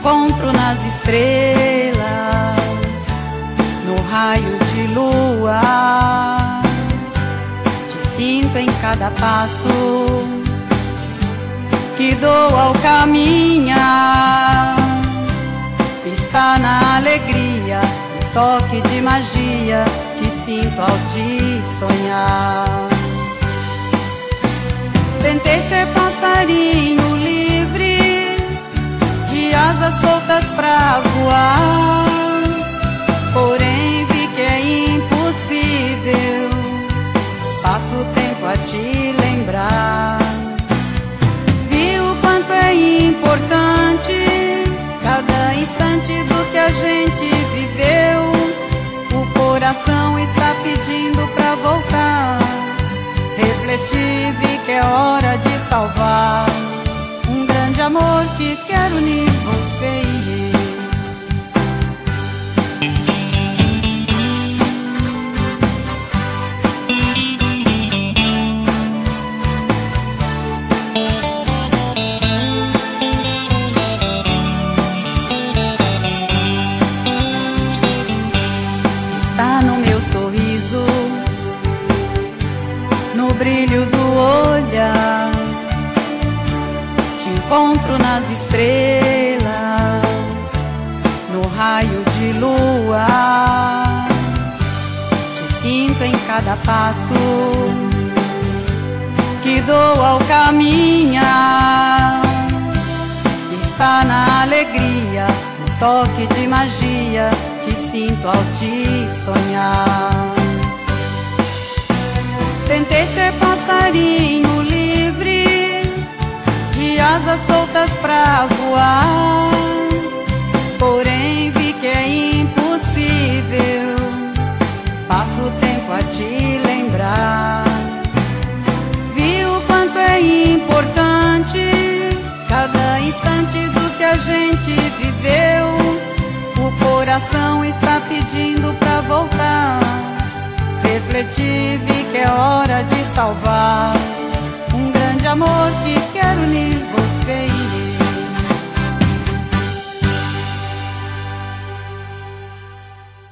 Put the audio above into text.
encontro nas estrelas, no raio de lua. Te sinto em cada passo que dou ao caminhar. Está na alegria, no toque de magia que sinto ao te sonhar. Tentei ser passarinho livre, de asas soltas pra voar, porém vi que é impossível. Passo o tempo a te lembrar. Vi o quanto é importante cada instante do que a gente viveu. O coração está pedindo pra voltar. Refleti, vi que é hora de salvar um grande amor que quer unir você e eu. Está no meu sorriso, no brilho do olhar. Te encontro nas estrelas, no raio de lua. Te sinto em cada passo que dou ao caminhar. Está na alegria, no toque de magia que sinto ao te sonhar. Tentei ser passarinho livre, de asas soltas pra voar, porém vi que é impossível. Passo o tempo a te lembrar. Vi o quanto é importante cada instante do que a gente viveu. O coração está pedindo pra voltar. Refleti, vi que é hora de salvar um grande amor que